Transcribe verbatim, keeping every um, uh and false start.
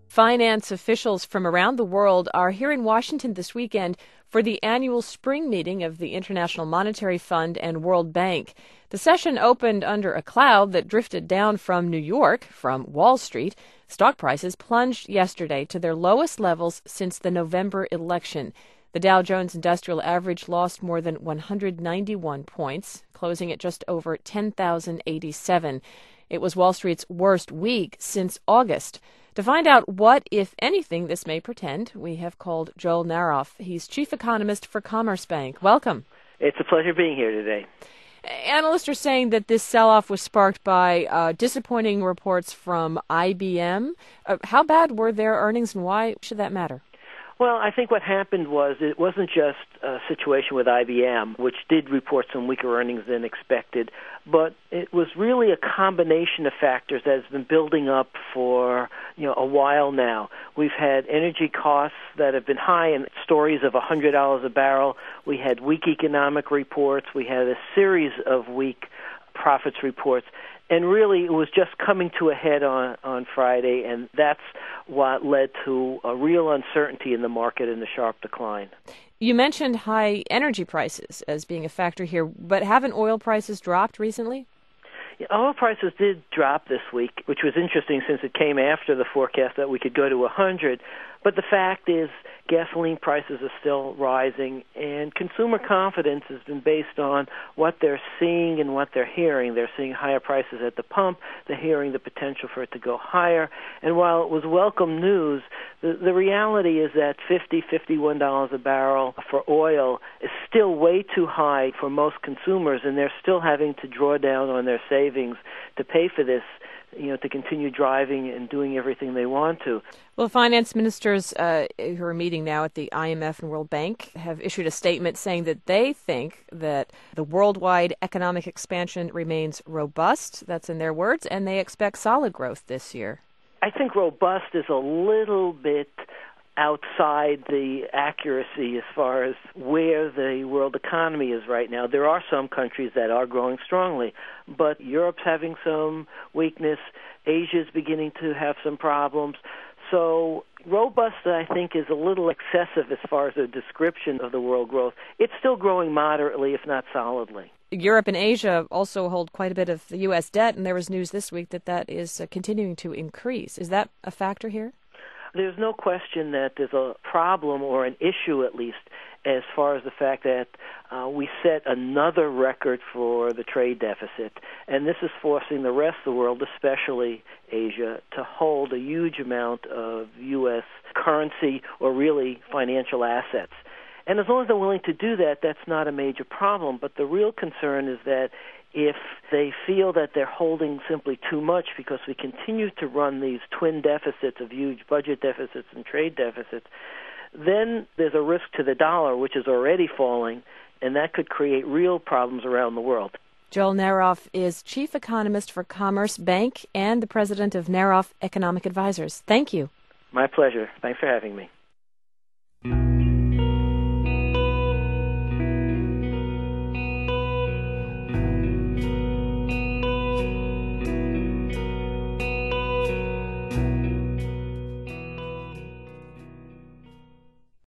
Finance officials from around the world are here in Washington this weekend for the annual spring meeting of the International Monetary Fund and World Bank. The session opened under a cloud that drifted down from New York, from Wall Street. Stock prices plunged yesterday to their lowest levels since the November election. The Dow Jones Industrial Average lost more than one hundred ninety-one points, closing at just over ten thousand eighty-seven. It was Wall Street's worst week since August. To find out what, if anything, this may portend, we have called Joel Naroff. He's chief economist for Commerce Bank. Welcome. It's a pleasure being here today. Analysts are saying that this sell-off was sparked by uh, disappointing reports from I B M. Uh, how bad were their earnings, and why should that matter? Well, I think what happened was it wasn't just a situation with I B M, which did report some weaker earnings than expected, but it was really a combination of factors that has been building up for you know a while now. We've had energy costs that have been high, and stories of one hundred dollars a barrel. We had weak economic reports. We had a series of weak profits reports. And really, it was just coming to a head on, on Friday, and that's what led to a real uncertainty in the market and a sharp decline. You mentioned high energy prices as being a factor here, but haven't oil prices dropped recently? Yeah, oil prices did drop this week, which was interesting since it came after the forecast that we could go to one hundred. But the fact is, gasoline prices are still rising, and consumer confidence has been based on what they're seeing and what they're hearing. They're seeing higher prices at the pump. They're hearing the potential for it to go higher. And while it was welcome news, the, the reality is that fifty dollars, fifty-one dollars a barrel for oil is still way too high for most consumers, and they're still having to draw down on their savings to pay for this, you know, to continue driving and doing everything they want to. Well, finance ministers uh, who are meeting now at the I M F and World Bank have issued a statement saying that they think that the worldwide economic expansion remains robust. That's in their words, and they expect solid growth this year. I think robust is a little bit outside the accuracy as far as where the world economy is right now. There are some countries that are growing strongly, but Europe's having some weakness. Asia's beginning to have some problems. So robust, I think, is a little excessive as far as a description of the world growth. It's still growing moderately, if not solidly. Europe and Asia also hold quite a bit of the U S debt, and there was news this week that that is uh, continuing to increase. Is that a factor here? There's no question that there's a problem, or an issue at least, as far as the fact that uh, we set another record for the trade deficit. And this is forcing the rest of the world, especially Asia, to hold a huge amount of U S currency, or really financial assets. And as long as they're willing to do that, that's not a major problem. But the real concern is that if they feel that they're holding simply too much, because we continue to run these twin deficits of huge budget deficits and trade deficits, then there's a risk to the dollar, which is already falling, and that could create real problems around the world. Joel Naroff is chief economist for Commerce Bank and the president of Naroff Economic Advisors. Thank you. My pleasure. Thanks for having me.